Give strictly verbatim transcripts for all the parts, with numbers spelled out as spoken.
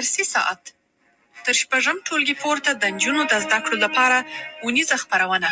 درسي ساعت تر شپږم ټولګي پورته د نجونو د زده کړو لپاره اونیزه خپرونه.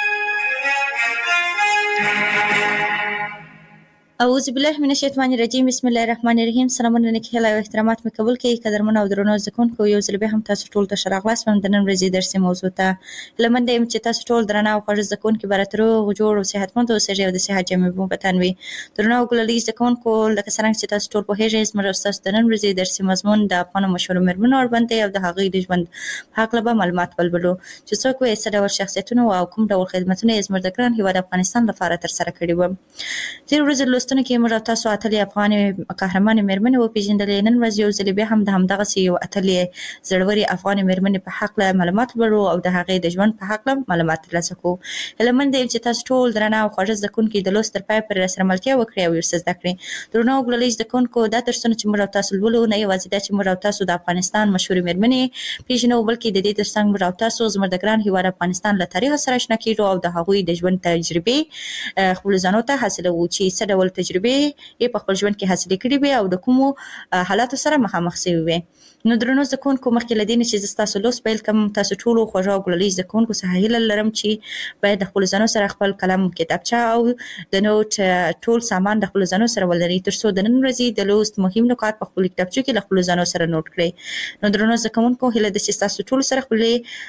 اعوذ بالله من الشیطان الرجیم. بسم الله الرحمن الرحیم. سلامونه نیک هیله او احترامات مې قبول کړئ. قدرمن او درنو زده کوونکو، یو ځل بیا هم تاسو ټول ته ښه راغلاست. د نن ورځې درسي موضوع ته هیله مند یم چې تاسو ټول درانه او خوږ زده کوونکي به راته روغ جوړ او صحتمند اوسئ او د صحت جامې مو په تن وي. درنو او ګلالي زده کوونکو، لکه څرنګه چې تاسو ټول پوهېږئ، زموږ او ستاسو د نن ورځې درسي مضمون د افغانو مشهورو مېرمنو اړوند دی او د هغوی د ژوند په هکله به معلومات ولولو چې څوک وې، څه ډول شخصیتونه او کوم ډول خدمتونه یې زموږ د ګران هېواد افغانستان لپاره ترسره کړي وو. تېرې ورځې لوستنو کې موږ او تاسو اتلې افغانې قهرمانې مېرمنې وپېژندلې. نن ورځ یو ځلې بیا هم د همدغسې یو اتلې زړورې افغانې مېرمنې په هکله معلومات ولرو او د هغې د ژوند په هکله معلومات ترلاسه کړو. هیله مند یم چې تاسو ټول درانه او خوږه زده کوونکي د لوست تر پایه پورې راسره ملتیا وکړئ او ورسره زده کړئ. درنو او ګلالي زده کوونکو، دا درسونه چې موږ او تاسو لولو، نه یوازې دا چې موږ او تاسو د افغانستان مشهورې مېرمنې پېژنو، بلکې د دې تر څنګ موږ او تاسو زموږ د ګران هېواد افغانستان له تاریخ سره اشنا کېږو او د هغوی د ژوند تجربې خپلو ځانو ته حاصلوو چې څه ډول تجربې یې په خپل ژوند کې حاصلې کړي وي او د کومو حالاتو سره مخامخ شوي وي. نو درنو زده کوونکو، مخکې له دې نه چې زه ستاسو لوست پیل کړم، تاسو ټولو خوږو او ګلالي زده کوونکو څخه هیله لرم چې باید د خپلو ځانو سره خپل قلم، کتابچه او د نوټ ټول سامان د خپلو ځانو سره ولرئ، تر څو د نن ورځې د لوست مهم نکات په خپلو کتابچو کې له خپلو ځانو سره نوټ کړئ. نو درنو زده کوونکو، هیله ده چې ستاسو ټولو سره خپلې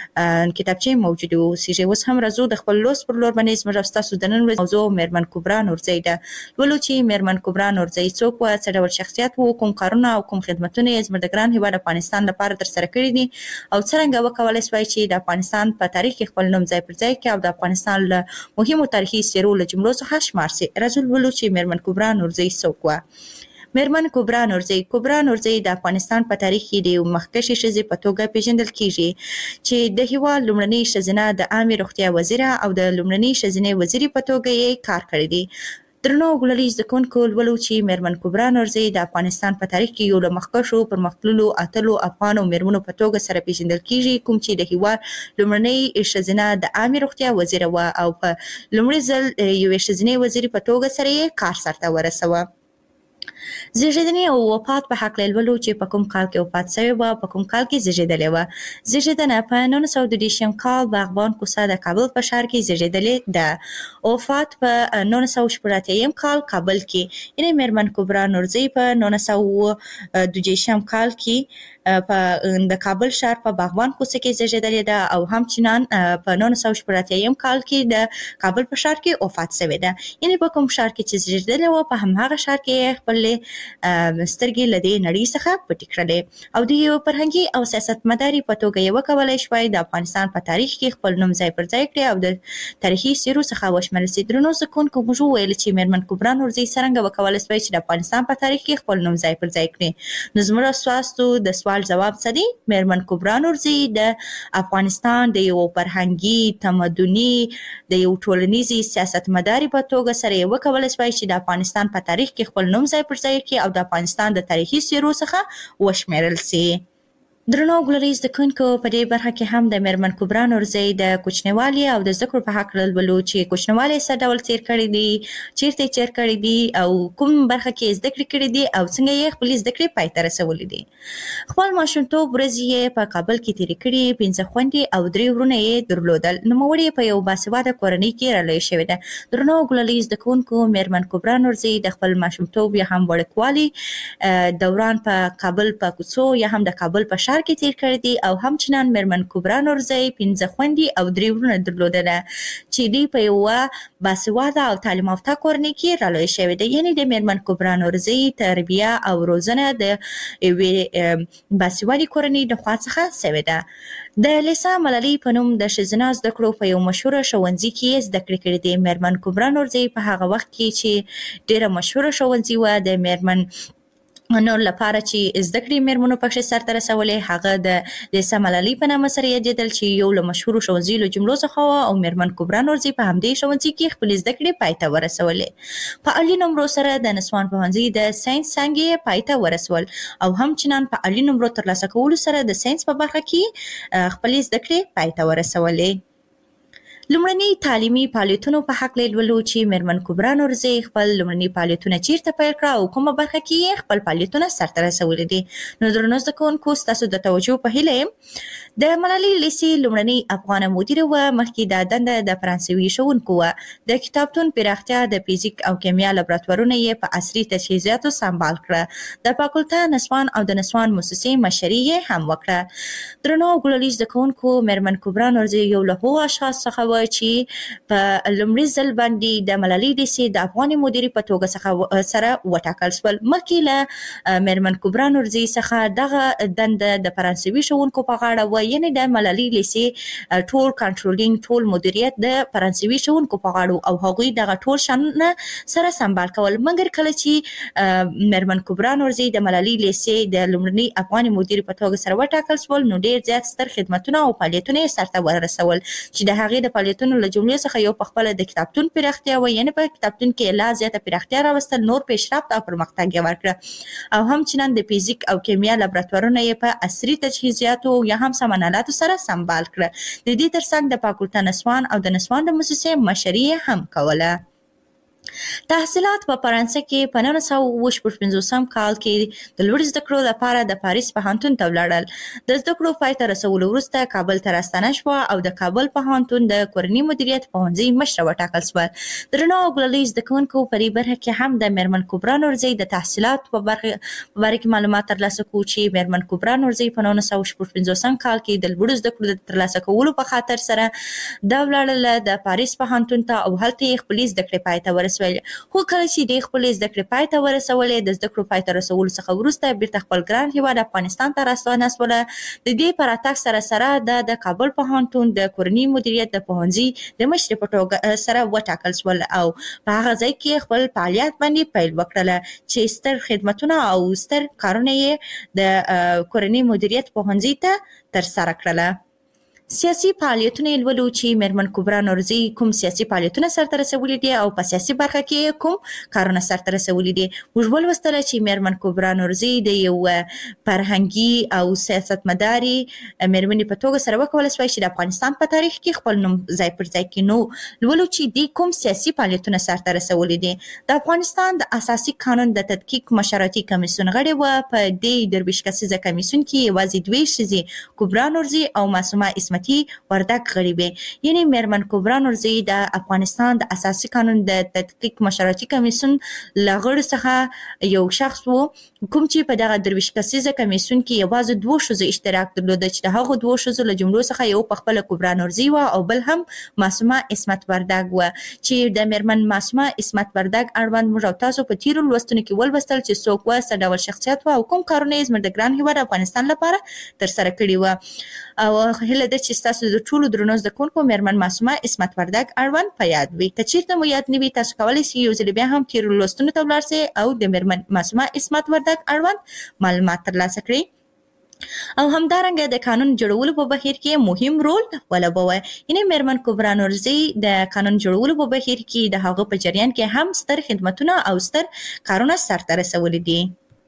کتابچې موجودې واوسېږي. اوس هم راځو د خپل لوست پر لور باندې. زموږ او ستاسو د نن ورځې موضوع مېرمن کبرا نورزۍ ده. لولو چې مېرمن کبرا نورزۍ څوک وه، څه ډول شخصیت و، کوم کارونه او کوم خدمتونه یې زموږ د ګران هېواد افغانستان لپاره ترسره کړي دي او څرنګه وکولی سوای چې د افغانستان په تاریخ کې خپل نوم ځای پر ځای کړي او د افغانستان له مهمو تاریخي څېرو له جملو څخه شمار سي. راځو لولو چې مېرمن کبرا نورزۍ څوک وه. مېرمن کبرا نورزۍ کبرا نورزۍ د افغانستان په تاریخ کې د یو مخکښې ښځې په توګه پېژندل کېږي چې د هېواد لومړنۍ ښځینه د عامې روغتیا وزیره او د لومړنۍ ښځینې وزیرې په توګه یې کار کړی دی. درنو ګلالي زده کوونکو، لولو چې مېرمن کبرا نورزۍ د افغانستان په تاریخ کې یو له مخکښو پرمختللو اتلو افغانو مېرمنو په توګه سره پېژندل کېږي، کوم چې د هېواد لومړنۍ ښځینه د عامې روغتیا وزیره وه او په لومړي ځل یوې ښځینې وزیرې په توګه سره یې کار سرته ورسوه. زیږېدنې او وفات په هکله لولو چې په کوم کال کې وفات شوې وه، په کوم کال کې زیږېدلې وه. زیږېدنه په نولس سوه دوه دېرشم کال باغبان کوڅه د کابل په ښار کې زیږېدلې ده. وفات په نولس سوه شپږ اتیا کال کابل کې. یعنې مېرمن کبرا نورزۍ په نولس سوه دوه دېرشم کال کې په د کابل ښار په باغبان کوڅه کې زیږېدلې ده او همچنان په نولس سوه شپږ اتیا کال کې د کابل په ښار کې وفات شوې ده. یعنې په کوم ښار کې چې زیږېدلې وه، په همهغه ښار کې خپلې سترګې له دې نړۍ څخه پټې کړلې او د یو فرهنګي او سیاستمدارې په توګه یې وکولی شوای د افغانستان په تاریخ کې خپل نوم ځای پر ځای کړي او د تاریخي څېرو څخه وشمېرل سي. درنو زده کوونکو، موږ وویل چې مېرمن کبرا نورزۍ څرنګه وکولی سوای چې د افغانستان په تاریخ کې خپل نوم ځای پر ځای کړي. نو زموږ ستاسو د سوال جواب څه دی؟ مېرمن کبرا نورزۍ د افغانستان د یو فرهنګي، تمدني، د یو ټولنیزې سیاستمدارې په توګه سره یې وکولی سوای چې د افغانستان په تاریخ کې خپل نوم ځای پر ځای کړي او د افغانستان د تاریخي څېرو څخه وشمېرل سي. درنو ګلالي زده کوونکو، په دې برخه کې هم د مېرمن کبرا نورزۍ د کوچنیوالي او د زده کړو په هکله لولو چې کوچنیوالی څه ډول تېر کړی دی، چېرته یې تېر کړی دی او کوم برخه کې یې زده کړې کړې دي او څنګه یې خپلې زده کړې پای ته رسولې دي. خپل ماشومتوب ورځې یې په کابل کې تېرې کړې. پنځه خویندې او درې وروڼه یې درلودل. نوموړې یې په یو باسواده کورنۍ کې رالویه شوې ده. درنو ګلالي زده کوونکو، مېرمن کبرا نورزۍ د خپل ماشومتوب یا هم وړکوالي دوران په کابل په کوڅو یا هم د کابل په ښار کې تېر کړی دی او همچنان مېرمن کبرا نورزۍ پنځه خویندې او درې وروڼه درلودله چې دوی په یوه باسواده او تعلیم یافته کورنۍ کې رالویه شوې ده. یعنې د مېرمن کبرا نورزۍ تربیه او روزنه د یوې باسوادې کورنۍ د خوا څخه شوې ده. د لیسا ملالۍ په نوم د ښځینه زده کړو په یو مشهوره ښوونځي کې یې زده کړې کړې دي. مېرمن کبرا نورزۍ په هغه وخت کې چې ډېره مشهوره ښوونځي وه د مېرمن نو لپاره چې زده کړې مېرمنو پکښې سرته رسولې، هغه د لیسا ملالۍ په نامه سره یادېدل چې یو له مشهورو ښوونځیو له جملو څخه وه او مېرمن کبرا نورزۍ په همدې ښوونځي کې خپلې زده کړې پای ته ورسولې. په عالي نمرو سره د نسوان پوهنځي د ساینس څانګې یې پای ته ورسول او همچنان په عالي نمرو ترلاسه کولو سره د ساینس په برخه کې خپلې زده کړې پای ته ورسولې. لومړني تعلیمي فعالیتونو په هکله یې لولو چې میرمن کبرا نورزي خپل لومړني فعالیتونه چیرته پیل کړه او کومه برخه کې یې خپل فعالیتونه سرته رسولي دي. نو درنو زده کوونکو ستاسو د توجه په هیله یم د ملالۍ لیسې لومړنۍ افغانه مدیره وه. مخکې دا دنده د فرانسوي ښوونکو وه. د کتابتون پراختیا د فزیک او کیمیا لابراتوارونه یې په عصري تجهیزاتو سمبال کړه. د فاکولته نسوان او د نسوان موسسې مشري یې هم وکړه. درنو او ګلالي زده کوونکو، میرمن کبرا نورزي یو له هغو اشخاص څخه وه چې په لومړي ځل باندې د ملالۍ لیسې د افغاني مدیرې په توګه څخه سره وټاکل شول. مخکې له میرمن کبرا نورزي څخه دغه دنده د فرانسوي ښوونکو په غاړه وه، یعنې د ملالۍ لیسې ټول کنټرولینګ، ټول مدیریت د فرانسوي ښوونکو په غاړه او هغوی دغه ټول شانونه سره سمبال کول. مګر کله چې میرمن کبرا نورزي د ملالۍ لیسې د لومړني افغاني مدیرې په توګه سره وټاکل شول، نو ډېر زیات ستر خدمتونه او فعالیتونه یې سرته ورسول چې د هغې د فعالیتونو له جملې څخه یو پخپله د کتابتون پراختیا وه، یعنې په کتابتون کې لا زیاته پراختیا راوستل، نور پیشرفت او پرمختګ یې ورکړه. او همچنان د فزیک او کیمیا لابراتوارونه یې په عصري تجهیزاتو یا هم سامان آلاتو سره سمبال کړه. د دې ترڅنګ د فاکولته نسوان او د نسوان د موسسې مشري یې هم کوله. تحصیلات په فرانسه کې په نولس سوه اوه شپږ پنځوسم کال کې د لوړ زده کړو لپاره د پاریس پوهنتون ته ولاړل. د زده کړو پای ته رسولو وروسته کابل ته راستنه شوه او د کابل پوهنتون د کورني مدیریت پوهنځي مشره وټاکل شوه. درنو او ګلالي زده کوونکو، په دې برخه کې هم د میرمن کبرا نورزي د تحصیلاتو په برخه باره کې معلومات ترلاسه کړو چې میرمن کبرا نورزي په نولس سوه شپږ پنځوسم کال کې د لوړو زده کړو د ترلاسه کولو په خاطر سره دا ولاړله د پاریس پوهنتون ته او هلته یې خپلې زده کړې پای ته ورسولې. خو کله چې دې خپلې زده کړې پای ته ورسولې، د زده کړو پای ته رسولو څخه وروسته بیرته خپل ګران هېواد افغانستان ته راستنه شوله. د دې په راتګ سره سره د د کابل پوهنتون د کورني مدیریت د پوهنځي د مشرې په توګه سره وټاکل شول او په هغه ځای کې خپل فعالیت باندې پیل وکړله چې ستر خدمتونه او ستر کارونه یې د کورني مدیریت پوهنځي ته ترسره کړله. سیاسي فعالیتونه یې لولو چې میرمن کبرا نورزي کوم سیاسي فعالیتونه سرته رسولي دي او په سیاسي برخه کې کوم کارونه سرته رسولي دي. موږ ولوستله چې میرمن کبرا نورزي د یو فرهنګي او سیاستمداري میرمنې په توګه سره وکولی شوای چې د افغانستان په تاریخ کې خپل نوم ځای پر ځای کړي. نو لولو چې دوی کوم سیاسي فعالیتونه سرته رسولي دي. د افغانستان د اساسي قانون د تدقیق مشورتي کمیسیون غړې وه. په دې درویشت کسیزه کمیسیون کې یوازې دوې ښځې، کبرا نورزي او معصومه اسمت وردک غړي وي. یعنې میرمن کبرا نورزي د افغانستان د اساسي قانون د تدقیق مشورتي کمیسیون له غړو څخه یو شخص و، کوم چې په دغه درویشت کسیزه کمیسیون کې یوازې دوه ښځو اشتراک درلوده چې د هغو دوه ښځو له جملو څخه یو پخپله کبرا نورزي وه او بل هم معصومه اسمت وردک وه. چې د میرمن معصومه اسمت وردک اړوند موږ او تاسو په تیرو لوستونو کې ولوستل چې څوک وه، څه ډول شخصیت وه او کوم کارونه یې زموږ د ګران هېواد افغانستان لپاره ترسره کړي وه. او هیله ده چې ستاسو د ټولو درنو زده کوونکو میرمن معصومه اسمت وردک اړوند په یاد وي. که چېرته مو یاد نه وي، تاسو کولی شئ یو ځل بیا هم تیرو لوستونو ته ولاړ شئ او د میرمن معصومه اسمت وردک اړوند معلومات ترلاسه کړئ. او همدارنګه د قانون جوړولو په بهیر کې مهم رول ولوبوه. یعنې میرمن کبرا نورزي د قانون جوړولو په بهیر کې د هغه په جریان کې هم ستر خدمتونه او ستر کارونه سرته رسولي دي.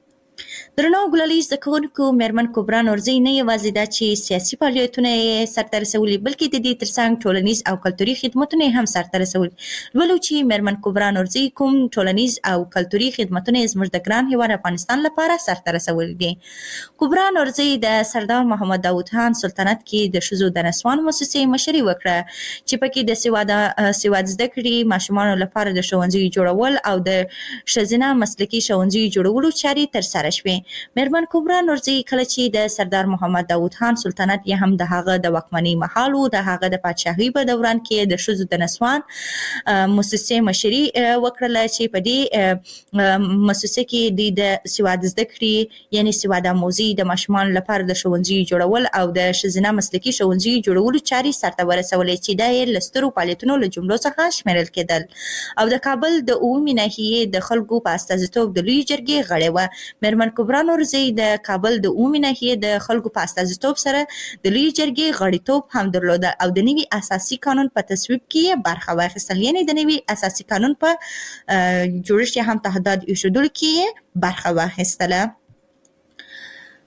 درنو ګلالي زده کوونکو، میرمن کبرا نورزي نه یوازې دا چې سیاسي فعالیتونه یې سرته رسولي، بلکې د دې ترڅنګ ټولنیز او کلتوري خدمتونه یې هم سرته رسولي. لولو چې میرمن کبرا نورزي کوم ټولنیز او کلتوري خدمتونه یې زموږ د ګران هېواد افغانستان لپاره سرته رسولي دي. کبرا نورزي د سردار محمد داود خان سلطنت کې د ښځو د نسوان موسسې مشري وکړه چې پکې د سواده سواد زده کړې ماشومانو لپاره د ښوونځیو جوړول او د ښځینه مسلکي ښوونځیو جوړولو چارې ترسره شوې. میرمن کبرا نورزي کله چې د سردار محمد داود خان سلطنت یا هم د هغه د واکمنۍ مهال و، د هغه د پادشاهۍ په دوران کې د ښځو د نسوان موسسې مشري وکړله چې په دې موسسه کې دوی د سواد زده کړې، یعنې سواد آموزي، د ماشومانو لپاره د ښوونځیو جوړول او د ښځینه مسلکي ښوونځیو جوړولو چارې سرته ورسولې چې دا یې له سترو فعالیتونو له جملو څخه شمیرل کېدل. او د کابل د اوومې ناحیې د خلکو په استازیتوب د لویې جرګې غړې وه. میرمن کبرا نورزي د کابل د اوومې ناحیې د خلکو په استازیتوب سره د لویې جرګې غړیتوب هم درلوده او د نوي اساسي قانون په تصویب کې یې برخه واخیستل، یعنې د نوي اساسي قانون په جوړښت یا هم تحداد ایښودلو کې یې برخه واخیستله.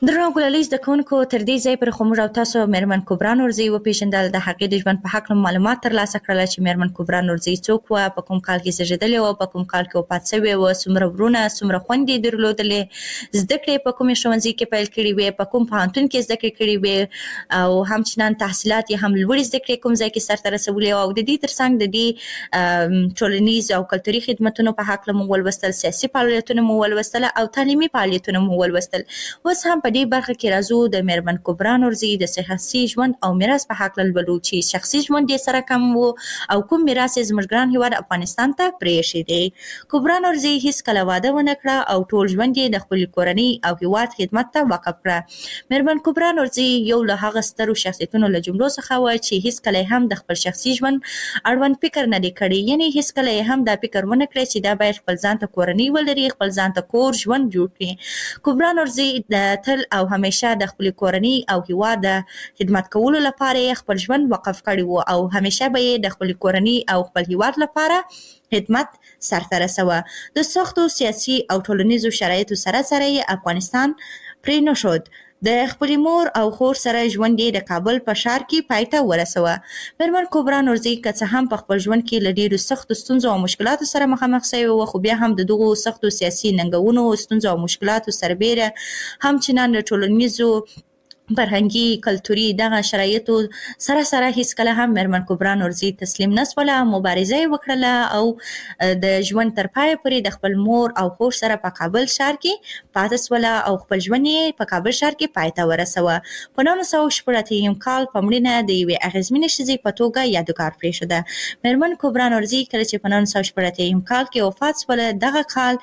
درنو ګلالي زده کوونکو تر دې ځای پورې خو موږ او تاسو میرمن کبرا نورزي وپېژندل، د هغې د ژوند په هکله معلومات ترلاسه کړل چې میرمن کبرا نورزي څوک وه، په کوم کال کې زېږېدلې وه، په کوم کال کې وفات شوې وه، څومره ورونه څومره خویندې یې درلودلې، زده کړې په کومې ښوونځي کې پیل کړي وې، په کوم پوهنتون کې زده کړې کړي وې، او همچنان تحصیلات یې هم لوړې زده کړې کوم ځای کې سرته رسولې وه، او د دې ترڅنګ د دې ټولنیز او کلتوري خدمتونو په هکله مو ولوستل، سیاسي فعالیتونه مو ولوستل او تعلیمي فعالیتونه مو ولوستل. اوس هم په دې برخه کې راځو د میرمن کبرا نورزي د شخصي ژوند او میراث په هکله لولو چې شخصي ژوند یې سره کم و او کوم میراث یې زموږ ګران هېواد افغانستان ته پرېښی دی. کبرا نورزي هېڅکله واده ونه کړه او ټول ژوند یې د خپلې کورنۍ او هېواد خدمت ته وقف کړه. میرمن کبرا نورزي یو له هغه سترو شخصیتونو له جملو څخه وه چې هېڅکله هم د خپل شخصي ژوند اړوند فکر نه دی کړی، یعنې هېڅکله یې هم دا فکر ونه کړی چې دا باید خپل ځان ته کورنۍ ولري، خپل ځان ته کور ژوند جوړ کړي. کبرا نورزي د تل او همیشه د خپل کورنۍ او هېواد د خدمت کولو لپاره یې خپل ژوند وقف کړی و او همیشه به یې د خپل کورنۍ او خپل هېواد لپاره خدمت سرته رسوه. د سختو سیاسي او ټولنیزو شرایطو سره سره یې افغانستان پرې نه شود. د خپلې مور او خور سره ژوند یې د کابل په ښار کې پای ته ورسوه. میرمن کبرا نورزي که څه هم په خپل ژوند کې له ډېرو سختو ستونزو او مشکلاتو سره مخامخ شوې وه، خو بیا هم د دغو سختو سیاسي ننګونو، ستونزو او مشکلاتو سربیره همچنان د ټولنیزو فرهنګي کلتوري دغه شرایطو سره سره هېڅکله هم میرمن کبرا نورزي تسلیم نه شوله، مبارزه یې وکړله او د ژوند تر پایه پورې د خپل مور او خور سره په کابل ښار کې پاتې شوله او خپل ژوند یې په کابل ښار کې پای ته ورسوه. په نولس سوه شپږ اتیا کال په مړینه د یوې اغېزمنې ښځې په توګه یادګار پرېښوده. میرمن کبرا نورزي کله چې په نولس سوه شپږ اتیا کال کې وفات شوله، دغه کال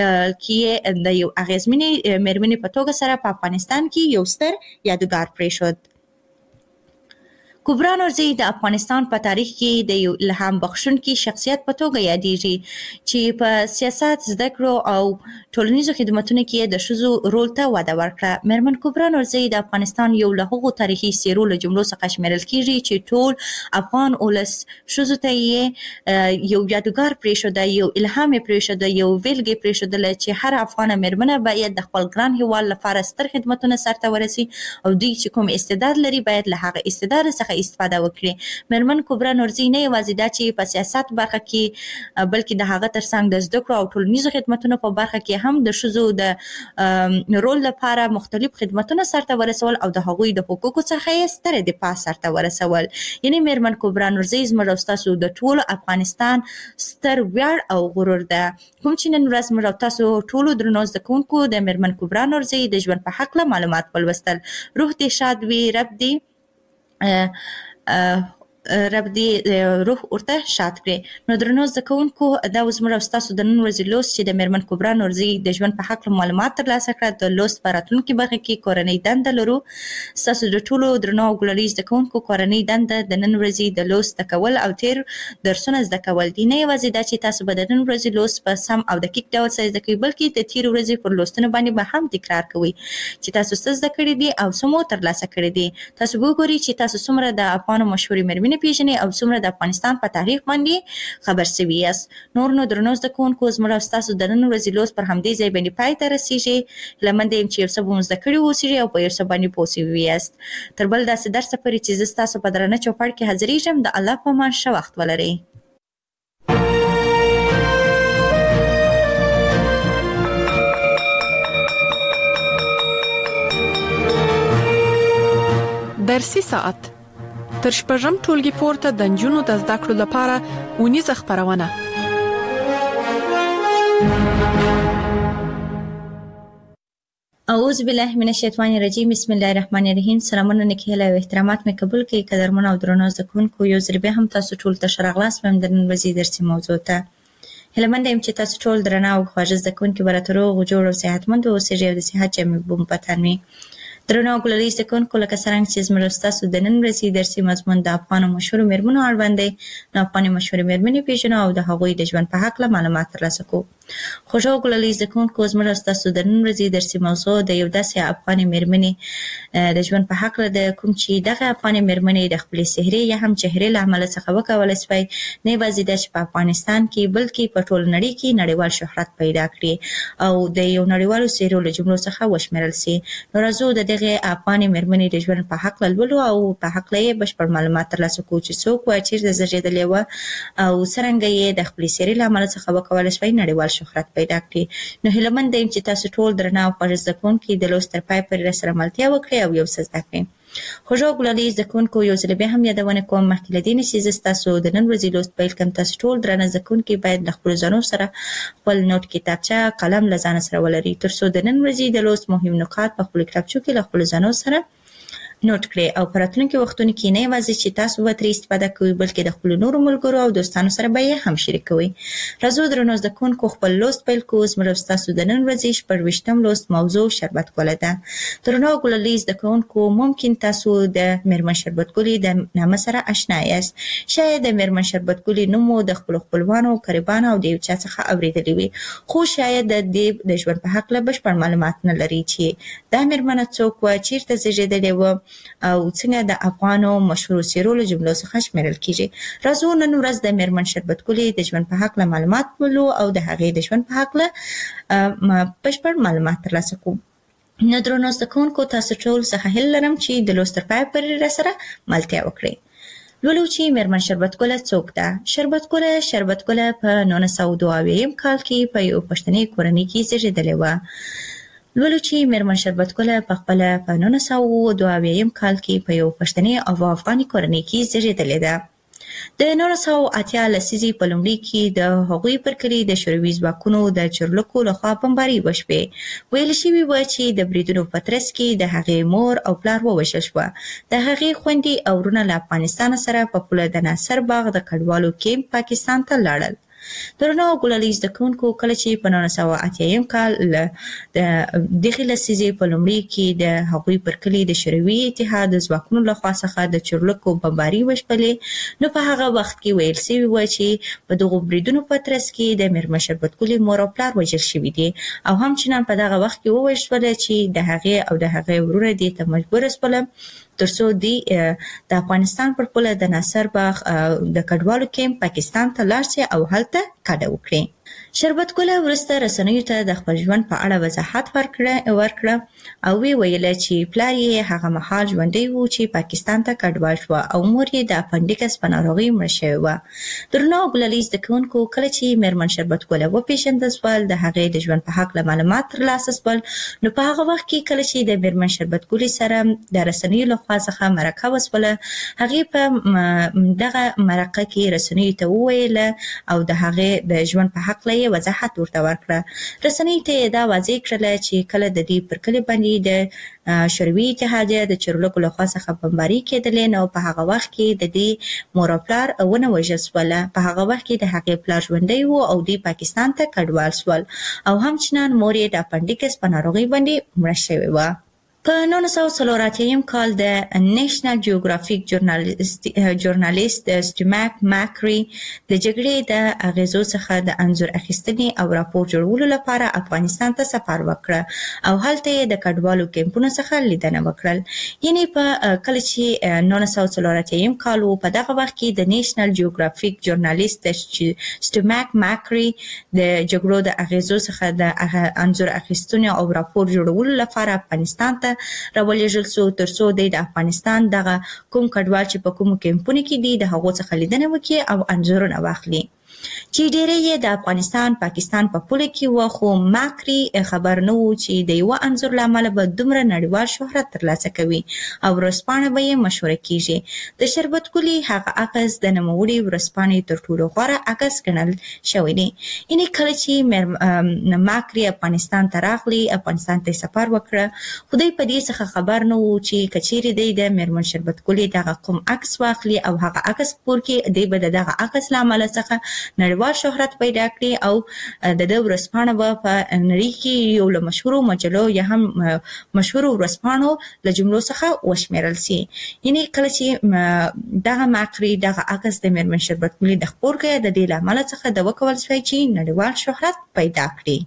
کې د یو اغېزمنې میرمنې په توګه سره په افغانستان کې یو ستر یادګار پرېښود. کبرا نورزي د افغانستان په تاریخ کې د یو الهام بخښونکي شخصیت په توګه یادېږي چې په سیاست، زده کړو او ټولنیزو خدمتونو کې د ښځو رول ته وده ورکړه. میرمن کبرا نورزي د افغانستان یو له هغو تاریخي څېرو له جملو څخه شمیرل کېږي چې ټول افغان ولس ښځو ته یې یو یادګار پرېښوده، یو الهام یې پرېښوده، یو بېلګه یې پرېښودله چې هر افغانه میرمنه باید د خپل ګران هېواد لپاره ستر خدمتونه سرته ورسي او دوی چې کوم استعداد لري باید له هغه استعداد څخه استفاده وکړي. میرمن کبرا نورزي نه یوازې دا چې په سیاست برخه کې بلکې د هغه ترڅنګ د زده کړو او ټولنیزو خدمتونو په برخه کې هم د ښځو د رول لپاره مختلف خدمتونه سرته ورسول او د هغوی د حقوقو څخه یې ستره دفاع سرته ورسول. یعنې میرمن کبرا نورزي زموږ او ستاسو د ټولو افغانستان ستر ویاړ او غرور ده. کوم چې نن ورځ موږ او تاسو ټولو درنو زده کوونکو د میرمن کبرا نورزي د ژوند په هکله معلومات ولوستل. روح دې شاد وي، رب دې رب دې روح ورته شاد کړي. نو درنو زده کوونکو، دا اوس موږ او ستاسو د نن ورځې لوست چې د میرمن کبرا نورزي د ژوند په هکله معلومات ترلاسه کړه. د لوست په راتلونکي برخه کې کورنۍ دنده لرو. ستاسو د ټولو درنو او ګلالي زده کوونکو کورنۍ دنده د نن ورځې د لوست زده کول او تیر درسونه زده کول دي. نه یوازې دا چې تاسو به د نن ورځې لوست په سم او دقیق ډول سره زده کوئ، بلکې د تېرې ورځې پر لوستونو باندې به هم تکرار کوئ چې تاسو څه زده کړي دي او څه مو ترلاسه کړي دي. تاسو به وګورئ چې تاسو څومره د افغانو مشهورې میرمنې پېژنئ او څومره د افغانستان په تاریخ باندې خبر سوي یاست. نور نو درنو زده کوونکو، زموږ او ستاسو د نن ورځې لوست پر همدې ځای باندې پای ته رسېږي. هیله منده یم چې یو څه به مو زده کړي واوسېږئ او په یو څه باندې پوه سوي یاست. تر بل داسې درسه پورې چې زه ستاسو په درانه چوپړ کې حاضرېږم، د الله په امان ښه وخت ولرئ. درسي ساعت تر شپږم ټولګي پورته د نجونو د زده کړو لپاره اونیزه خپرونه. اعوذ بالله من الشیطان الرجیم، بسم الله الرحمن الرحیم. سلامونه، نیکې هیلې او احترامات مې قبول کړئ. قدرمنو او درنو زده کوونکو، یو ځل بیا هم تاسو ټولو ته ښه راغلاست وایم د نن ورځې درسي موضوع ته. هیله منده یم چې تاسو ټول درانه او خواږه زده کوونکي به راته روغ، جوړ او صحتمند واوسېږئ او د صحت جامې به مو په تن وي. درنو ګلالي زده کوونکو، لکه څرنګه چې زموږ ستاسو د نن ورځې درسي مضمون د افغانو مشهورو مېرمنو اړوند دی، نو افغاني مشهورې مېرمنې پېژنو او د هغوی د ژوند په هکله معلومات ترلاسه کوو. خوږو ګلالي زده کوونکو، زموږ ستاسو د نن ورځې درسي موضوع د یو داسې افغاني مېرمنې د ژوند په هکله ده، کوم چې دغه افغاني مېرمنې د خپلې سحري یا هم چهرې له امله څخه وکولی سوی نه یوازې دا چې په افغانستان کې بلکې په ټوله نړۍ کې نړیوال شهرت پیدا کړي او د یو نړیوالو څېرو له جملو څخه وشمېرل سي. نو راځو د دغې افغاني مېرمنې د ژوند په هکله لولو او په هکله یې بشپړ معلومات ترلاسه کوو چې څوک وه، چېرته زېږېدلې وه او څرنګه یې د خپلې سحري له امله څخه وکولی سوی نړیوال شهرت پیدا کړي. نو هیله مند یم چې تاسو ټول درنه او خوږ زده کوونکي د لوست تر پای پورې راسره ملتیا وکړئ او یو څه زده کړئ. خوږو ګلالي زده کوونکو، یو ځل بیا هم یادونه کوم مخکې له دې نه چې زه ستاسو د نن ورځې لوست پیل کړم، تاسو ټول درنه زده کوونکي باید له خپلو ځانو سره خپل نوټ کتابچه قلم له ځانه سره ولرئ، تر څو د نن ورځې د لوست مهم نکات په خپلو کتابچو کې له خپلو ځانو سره نوٹ کړئ او په راتلونکي وختونو کې نه یوازې چې تاسو به ترې استفاده کوئ، بلکې د خپلو نورو ملګرو او دوستانو سره به یې هم شریکوئ. راځو درنو زده کوونکو خپل لوست پیل کړو. زموږ او ستاسو د نن ورځې شپږویشتم لوست موضوع شربت ګله ده. درنو ګلالي زده کوونکو، ممکن تاسو د میرمن شربت ګلې د نامه سره اشنا یاست. شاید د میرمن شربت ګلې نوم مو د خپلو خپلوانو، قریبانو او د یو چا څخه اورېدلی وي، خو شاید د دې د ژوند په هکله بشپړ معلومات نه لري چې دا میرمنه څوک وه، چېرته زېږېدلې وه او څنګه د افغانو مشهورو څېرو له جملو څخه شمېرل کیږي. راځو نن ورځ د میرمن شربت ګلې د ژوند په هکله معلومات ولولو او د هغې د ژوند په هکله بشپړ معلومات ترلاسه کوو. نو درنو زده کوونکو، تاسو ټول څخه هیله لرم چې د لوست تر پایه پورې راسره ملتیا وکړئ. لولو چې میرمن شربت ګله څوک ده. شربت ګله شربت ګله په نولس سوه دوه اویایم کال کې په یو پښتني کورنۍ کې زېږېدلې وه. لولو چې میرمن شربت ګله په خپله په نولس سوه دوه اویایم کال کې په یو پښتني او افغاني کورنۍ کې زېږېدلې ده. د نولس سوه اتیا لسیزې په لومړي کې د هغوی پر کلي د شوروي ځواکونو د چورلکو لخوا بمباري وشوې. ویل شوي وه چې د بریدونو په ترڅ کې د هغې مور او پلار ووژل شوه. د هغې خویندې او وروڼه له افغانستان سره په پوله د ناصر باغ د کډوالو کیمپ پاکستان ته لاړل. درنو ګلالي زده کوونکو، کله چې په نولس سوه اتیایم کال له دغې لسیزې په لومړي کې د هغوی پر کلي د شوروي اتحاد د ځواکونو لخوا څخه د چورلکو بمباري وشپلې، نو په هغه وخت کې ویل سوي وه چې په دغو بریدونو په ترڅ کې د میرمن شربت ګلې مور او پلار وژل شوي دي او همچنان په دغه وخت کې وویل شوله چې د هغې او د هغې وروڼه دې ته مجبوره سوله تر څو دوی د افغانستان پر پوله د ناصر باغ د کډوالو کیمپ پاکستان ته لاړ سي او هلته کډه وکړي. شربت ګله وروسته رسنیو ته د خپل ژوند په اړه وضاحت ورکړه ورکړه او وی ویله چې پلار یې هغه مهال ژوندی و چې پاکستان ته کډوال شوه او مور یې د اپنډیکس په ناروغۍ مړه شوې وه. درنو ګلالي زده کوونکو، کله چې میرمن شربت ګله وپېژندل سول، د هغې د ژوند په هکله معلومات ترلاسه سول، نو په هغه وخت کې کله چې د میرمن شربت ګلې سره د رسنیو لخوا څخه مرکه وسوله، هغې په دغه مرکه کې رسنیو ته وویله او د هغې د ژوند په هکله یې وضاحت ورته ورکړه. رسنیو ته یې دا واضح کړله چې کله د دې پر کلي باندې د شوروي اتحادیه د چورلکو لخوا څخه بمباري کېدلې، نو په هغه وخت کې د دې مور او پلار ونه وژل سوله. په هغه وخت کې د هغې پلار ژوندی و او دوی پاکستان ته کډوال سول او همچنان مور یې د اپنډیکس په ناروغۍ باندې مړه شوې وه. په نولس سوه څلور اتیایم کال د نیشنل جیوګرافیک ژورنالیست سټیماک ماکري د جګړې د اغیزو څخه د انځور اخیستنې او راپور جوړولو لپاره افغانستان ته سفر وکړه او هلته یې د کډوالو کیمپونو څخه لیدنه وکړل. یعنې په کله چې نولس سوه څلور اتیایم کال و، په دغه وخت کې د نیشنل جیوګرافیک ژورنالیست سټیماک ماکري د جګړو د اغیزو څخه د انځور اخیستنې او راپور جوړولو لپاره افغانستان ته راولېږل سو، تر څو دی د افغانستان دغه کوم کډوال چې په کومو کیمپونو کې دي د هغو څخه لیدنه وکړي او انځورونه واخلي. چې ډېری یې د افغانستان پاکستان په پوله کې وه، خو ماکري خبر نه و چې د یوه انځور له امله به دومره نړیوال شهرت ترلاسه کوي او ورځپاڼه به یې مشهوره کیږي. د شربت ګلې هغه عکس د نوموړې ورځپاڼې تر ټولو غوره عکس ګڼل شوی دی. یعنې کله چې ماکري افغانستان ته راغلی، افغانستان ته سفر وکړه، خو دوی په دې څخه خبر نه و چې که چیرې دی د میرمن شربت ګلې دغه کوم عکس واخلي او هغه عکس خپور کړي، دی به د دغه عکس له امله څخه نړیوال شهرت پیدا کړي او د د ورځپاڼه به په نړۍ کې یو له مشهورو مجلو یا هم مشهورو ورځپاڼو له جملو څخه وشمیرل سي. یعنی کله چې دغه ماکري دغه عکس د میرمن شربت ګلي د خپور کې د دې لامل څخه د وکول شوی چې نړیوال شهرت پیدا کړي.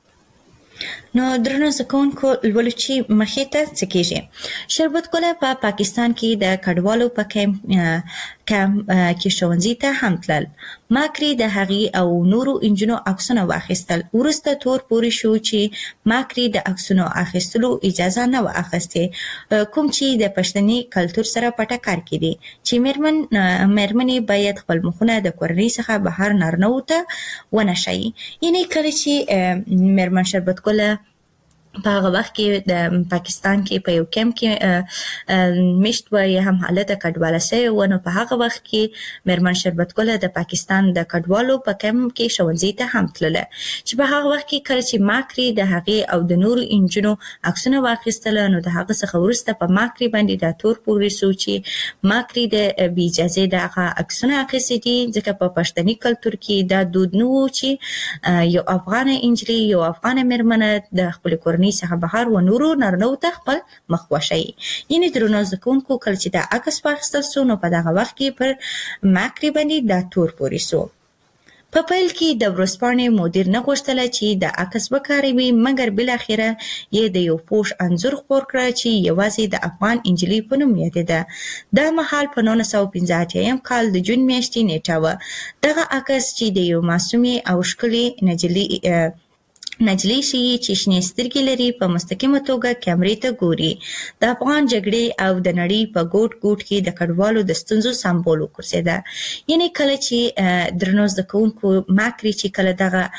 نو درنو زکونکو لولو چې مخې ته څه کېږي. شربت ګله په پا پاکستان کې د کډوالو په کیمپ کیمپ کې ښوونځي ته هم تلل. ماکري د هغې او نورو انجونو عکسونه واخیستل. وروسته تور پورې شو چې ماکري د عکسونو اخیستلو اجازه نه و اخیستې، کوم چې د پښتني کلتور سره په ټکر کې دي چې میرمن میرمنې باید خپل مخونه د کورنۍ څخه بهر نارینوو ته ونه ښایي. یعنې کله چې میرمن شربت ګله په هغه وخت کې د پاکستان کې په یو کیمپ کې میشت و یا هم حالت کډواله شوې وه، نو په هغه وخت کې میرمن شربت ګله د پاکستان د کډوالو په کیمپ کې ښوونځي ته هم تلله چې په هغه وخت کې کله چې ماکري د هغې او د نورو انجونو عکسونه واخیستله، نو د هغه څخه وروسته په ماکري باندې دا تور پورې شو چې ماکري د بې اجازې دغه عکسونه اخیستي دي، ځکه په پښتني کلتور کې دا دود نه و چې یو افغانه انجلۍ یو افغانه میرمنه د خپلې کورنۍ څخه بهر و نورو نارینوو ته خپل مخ وښایي. یعنې درنو زده کوونکو کله چې دا عکس واخیستل سو، نو په دغه وخت کې پر ماکري باندې دا تور پورې سو. په پیل کې د ورځپاڼې مدیر نه غوښتله چې د عکس وکاروي، مګر بالاخره یې د یو پوش انځور خپور کړه چې یوازې د افغان انجلۍ په نوم یادېده. دا مهال په نولس سوه پنځه اتیا کال د جون میاشتې نیټه وه. دغه عکس چې د یو معصومې او ښکلې نجلۍ نجلۍ ښیي چې شنې سترګې لري، په مستقیمه توګه کیمرې ته ګوري. د افغان جګړې او د نړۍ په ګوټ ګوټ کې د کډوالو د ستونزو سمبول وګرځېده. یعنې کله چې درنو زده کوونکو ماکري چې کله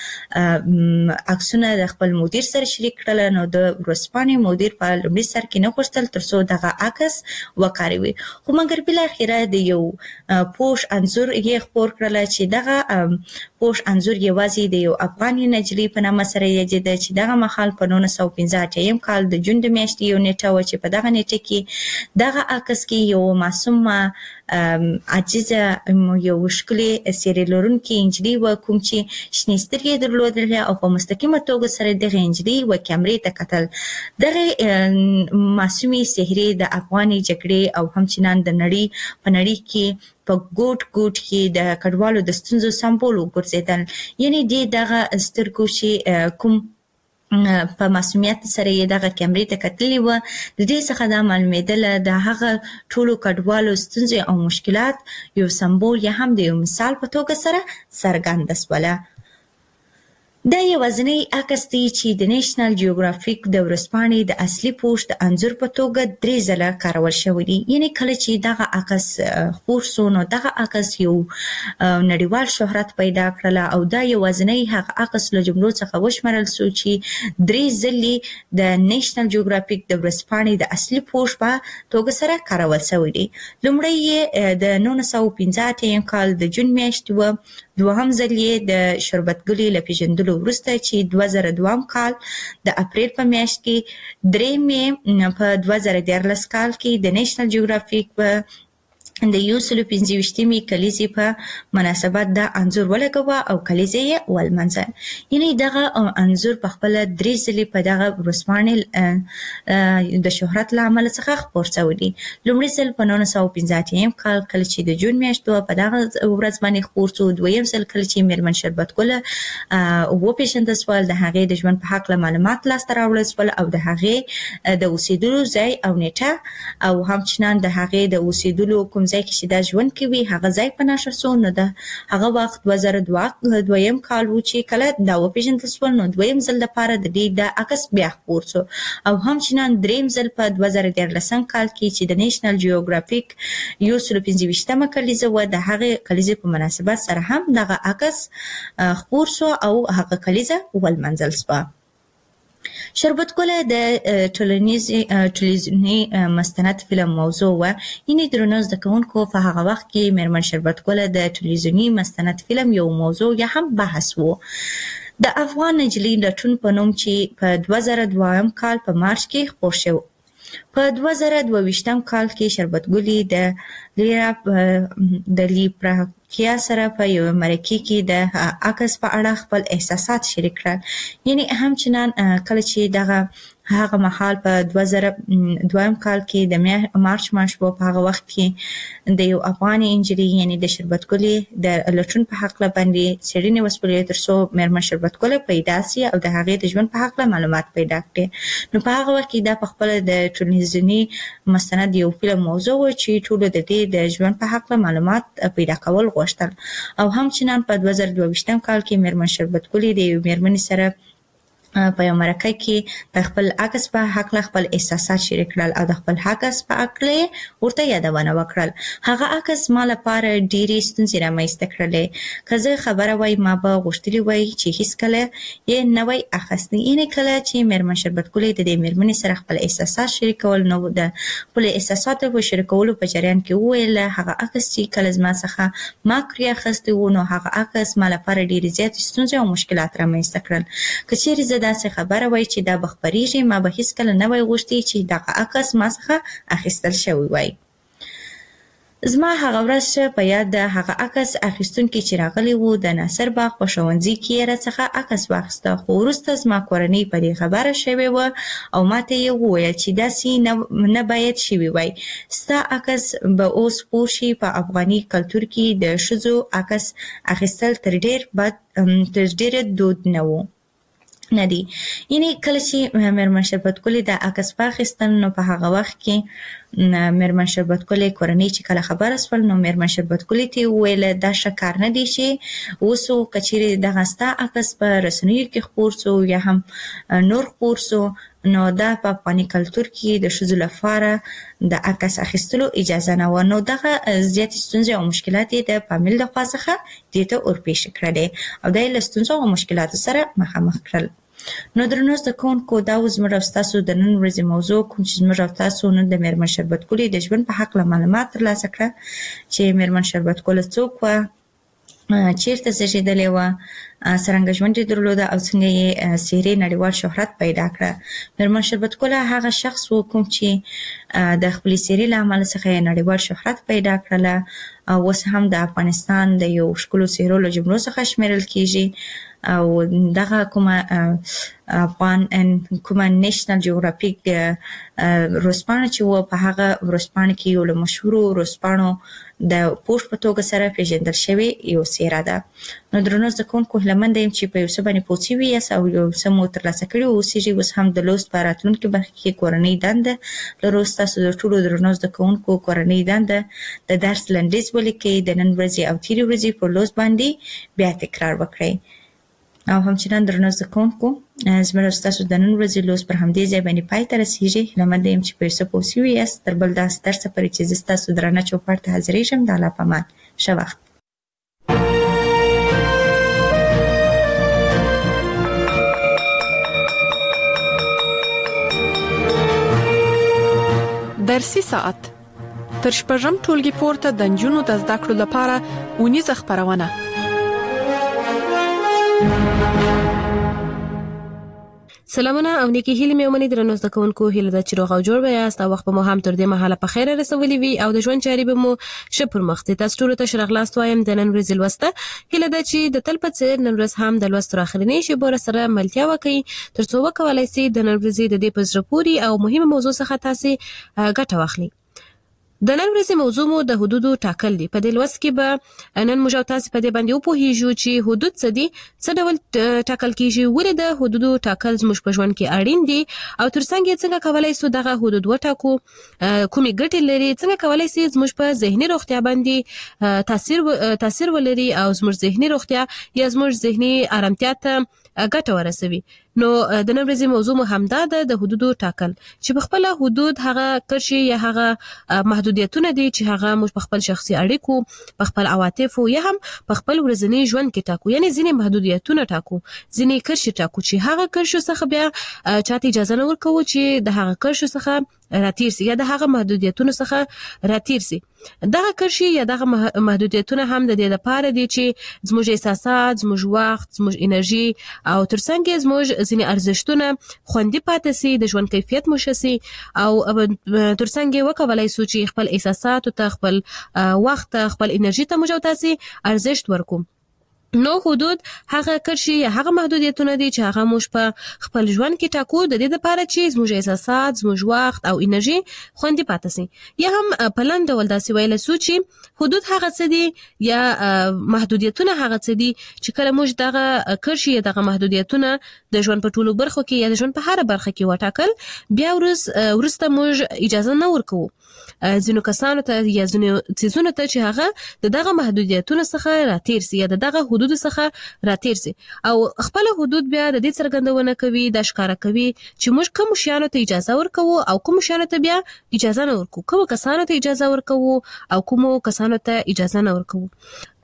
دغه عکسونه د خپل مدیر سره شریک کړله، نو د ورځپاڼې مدیر په لومړي سر کې نه غوښتل تر څو دغه عکس وکاروي، خو مګر بالاخره د یو پوش انځور یې خپور کړله چې دغه پوش انځور یوازې د یو افغاني نجلۍ په نامه سره یادېده چې دغه مهال په نولس سوه پنځه اتیا کال د جون د میاشتې یو نیټه وه چې په دغه نیټه کې دغه عکس کې یو معصومه عاجزه یو ښکلې څېرې لرونکې نجلۍ وه، کوم چې شنې سترګې یې درلودلې او په مستقیمه توګه سره دغې نجلۍ و کیمرې ته کتل. دغې معصومې څهرې د افغاني جګړې او همچنان د نړۍ په نړۍ کې په ګوټ ګوټ کې د کډوالو د ستونزو سمبول وګرځېدل. یعنې دې دغه سترګو چې کوم په معصومیت سره یې دغه کیمرې ته کتلې وه، د دې څخه دا معلومېدله د هغه ټولو کډوالو ستونزې او مشکلات یو سمبول یا هم د یو مثال په توګه سره څرګنده سوله. دا یوازینی عکس دی چې د نیشنل جیوګرافیک د ورځپاڼې د اصلي پوش د انځور په توګه درې ځله کارول شوی دی. یعنې کله چې دغه عکس خپور سو، نو دغه عکس یو نړیوال شهرت پیدا کړله او دا یوازینی هغه عکس له جملو څخه وشمېرل سو چې درې ځلې د نیشنل جیوګرافیک د ورځپاڼې د اصلي پوش په توګه سره کارول شوی دی. لومړی یې د نولس سوه پنځه اتیا کال د جون میاشتې وه، دوهم ځل یې د شربت ګلې له پېژندلو وروسته چې دوه زره دویم کال د اپریل په میاشت کې، درېیم یې په دوه زره دیارلس کال کې د نیشنل جیوګرافیک په د یو سلو پنځه ویشتمې کلیزې په مناسبت دا انځور ولګوه او کلیزې یې ولمانځه. یعنې دغه انځور په خپله درې ځلې په دغه ورځپاڼې د شهرت له امله څخه خپور شوی دی. لومړی ځل په نولس سوه پنځه اتیا کال کله چې د جون میاشت وه، په دغه ورځ باندې خپور شو. دویم ځل کله چې میرمن شربت ګله وپېژندل سول، د هغې د ژوند په هکله معلومات لاسته راوړل سول او د هغې د اوسېدلو ځای او نیټه او همچنان د هغې د اوسېدلو کوم ځای کې چې دا ژوند کوي هغه ځای په نښه سو. نو د هغه وخت دوه زره دویم کال و چې کله دا وپېژندل سول، نو دویم ځل لپاره د دې د عکس بیا خپور سو او همچنان درېیم ځل په دوه زره دیارلسم کال کې چې د نیشنل جیوګرافیک یو سلو پنځه ویشتمه کلیزه وه، د هغې کلیزې په مناسبت سره هم دغه عکس خپور سو او هغه کلیزه ولمانځل سوه. شربت ګله د ټلویزیوني مستند فلم موضوع وه. یعنې درنو زده کوونکو په هغه وخت کې میرمن شربت ګله د ټلویزیوني مستند فلم یو موضوع یا هم بحث و. د افغان نجلۍ لټون په نوم چې په دوه زره دویم کال په مارچ کې خپور شو. په دوه زره دوه ویشتم کال کې شربت ګلې د لیرا د لیپرا کیا سره په یو مرکه کې د عکس په اړه خپل احساسات شریک کړل. یعنی همچنان کله چې دغه هغه مهال په دوه زره دویم کال کې د مارچ میاشت په هغه وخت کې د یو افغاني انجری یعنی د شربت ګلې د لټون په حق باندې څېړنې وسپړې تر څو مېرمن شربت ګلې پیدا سي او د هغې د ژوند په حق معلومات پیدا کړي. نو په هغه وخت کې دا په خپل د ټلویزیوني مستند یو فلم موضوع و چې ټول د دې د ژوند په حق معلومات پیدا کول غوښتل. او همچنان په دوه زره دوه ویشتم کال کې مېرمن شربت ګلې د یو مېرمنې سره په یو مرکه کې د خپل عکس په حق خپل احساسات شریک کړل او د خپل عکس په اړه ورته یادونه وکړل. هغه عکس ما لپاره ډېری ستونزې رامنځته کړلې. که زه خبره وای ما به غوښتلی وای چې هیڅ کله یې نه وای اخیستی. یعنې کله چې مېرمن شربت ګلې د دې مېرمنې سره خپل احساسات شریکول نو د خپل احساساتو په شریکولو په جریان کې وویل هغه عکس چې کله زما څخه ما کړی اخیستی و نو هغه عکس ما لپاره ډېرې زیاتې ستونزې او مشکلات رامنځته کړل. که چیرې زه داسې خبره وای چې دا به خپریږي ما به هیڅ کله نه وای غوښتي چې دغه عکس ما څخه اخیستل شوی وای. زما هغه ورځ په یاد ده هغه عکس اخیستونکي چې راغلی وو د ناصر باغ په ښوونځي کې یې راڅخه عکس واخیسته. خو وروسته زما کورنۍ په دې خبره شوې وه او ماته یې وویل چې داسې نه, نه باید شوي وای. ستا عکس به اوس پوه شي په افغاني کلتور کې د ښځو عکس اخیستل تر ډېر بد تر ډېره دود نه وو نه دی. یعنی کله چې مېرمن شربت ګلې د عکس واخیستل نو په هغه وخت کې مېرمن شربت ګلې کورنۍ چې کله خبره سول نو مېرمن شربت ګلې ته وویل دا ښه کار نه دی چې اوس که چیرې دغه ستا عکس په رسنیو کې خپور سو یا هم نور خپور سو نو دا په افغاني کلتور کې د ښځو لپاره د عکس اخیستلو اجازه نه وه. نو دغه زیاتې ستونزې او مشکلات یې د فامیل له خوا څخه دې ته ورپېښې کړلې او دا یې له ستونزو او مشکلاتو سره مخامخ کړل. نو درنو زده کوونکو دا و زموږ او ستاسو د نن ورځې موضوع کوم چې زموږ او تاسو نن د مېرمن شربت ګلې د ژوند په حق معلومات ترلاسه کړه چې مېرمن شربت ګل څوک وه، چیرته زیږېدلې وه، څرنګه ژوند یې درلوده او څنګه یې څېرې نړیوال شهرت پیدا کړه. مېرمن شربت ګل هغه شخص و کوم چې د خپلې څېرې له امله څخه یې نړیوال شهرت پیدا کړله. اوس هم د افغانستان د یو ښکلو څېرو له جملو څخه شمیرل کېږي او دغه کومه افغان کومه نیشنل جیوګرافیک ورځپاڼه چې وه په هغه ورځپاڼه کې یو له مشهورو ورځپاڼو د پوسټ په توګه سره پیژندل شوې یو څېره ده. نو درنو زده کوونکو هیله منده یم چې په یو څه باندې پوه شوي یاست او یو څه مو ترلاسه کړي واوسېږي. اوس هم د لوست په راتلونکي برخه کې کورنۍ دنده لرو. ستاسو د ټولو درنو زده کوونکو کورنۍ دنده د درس لنډیز ولیکئ، د نن ورځې او تېرې ورځې په لوست باندې بیا تکرار وکړئ. او همچنان درنو زده کوونکو زموږ او ستاسو د نن ورځې لوست پر همدې ځای باندې پای ته رسېږي. هیله منده یم چې په یو څه پوه شوي یاست. تر بل داسې درسه پورې چې زه ستاسو درانه چوپړ ته حاضرېږم د الله په امان. ښه وخت. درسي ساعت تر شپږم ټولګي پورته د نجونو د زده کړو لپاره اونیزه خپرونه. سلامونه او نیکی هیله مې ومني درنو زده کوونکو. هیله ده چې روغ او جوړ یاست او وخت به مو هم تر دې مهاله په خیر رسولي وي او د ژوند چارې به مو ښه پر مخ ځي. تاسو ټولو ته ښه راغلاست وایم د نن ورځې لوسته. هیله ده چې د تل په څېر نن ورځ هم د لوست تر اخرنۍ شېبو سره ملتیا وکړئ تر څو وکولای شئ د نن ورځې د دې په زړه پورې او مهمه موضوع څخه تاسې ګټه واخلئ. د نن ورځې موضوع مو د حدودو ټاکل دي. په دې لوست کې به نن موږ تاسو په دې باندې وپوهیږو چې حدود څه دي، څه ډول ټاکل کیږي، ولې د حدودو ټاکل زموږ په ژوند کې اړین دي او ترڅنګ یې څنګه کولای شو دغه حدود وټاکو، کومې ګټې لري، څنګه کولای شي زموږ په ذهني روغتیا باندې تاثیر تاثیر ولري او زموږ ذهني روغتیا یا زموږ ذهني آرامتیا ته ګټه ورسوي. نو د نن ورځې موضوع مو همدا ده د حدودو ټاکل چې په خپل حدود هغه کرشي یا هغه محدودیتونه دي چې هغه موږ په خپل شخصي اړیکو، په خپل عواطفو یا هم په خپل ورځنی ژوند کې ټاکو. یعنی ځینې محدودیتونه ټاکو، ځینې کرشي ټاکو چې هغه کرشو څخه بیا چاته اجازه نه ورکوو چې د هغه کرشو څخه راتیر سي یا د هغه محدودیتونو څخه راتیر سي. دغه کرشي یا دغه محدودیتونه هم د دې لپاره دي چې زموږ احساسات، زموږ وخت، زموږ انرژي او ترڅنګ زموږ ځینې ارزښتونه خوندي پاتې سي، د ژوند کیفیت مو ښه سي او ترڅنګ یې وکولای شو چې خپل احساسات ته، خپل وخت، خپل انرژي ته موږ تاسو ارزښت ورکو. نو حدود هغه کرشي یا هغه محدودیتونه دي چې هغه موږ په خپل ژوند کې ټاکو د دې لپاره چې زموږ احساسات، زموږ وخت او انرژي خوندي پاتې سي. یا هم په لاندې ډول داسې ویل سو چې حدود هغه څه دي یا محدودیتونه هغه څه دي چې کله موږ دغه کرشي یا دغه محدودیتونه د ژوند په ټولو برخو کې یا د ژوند په هر برخه کې وټاکل، بیا ورسته موږ اجازه نه ورکوو ځینو کسانو ته یا ځینو څیزونو ته چې هغه د دغه محدودیتونو څخه راتیر سي یا د دغه حدود څخه راتیر سي. او خپل حدود بیا د دې څرګندونه کوي، د ښکارا کوي چې موږ کوم شیانو ته اجازه ورکوو او کوم شیانو ته بیا اجازه نه ورکوو، کوم کسانو ته اجازه ورکوو او کوم کسانو ته اجازه نه ورکوو.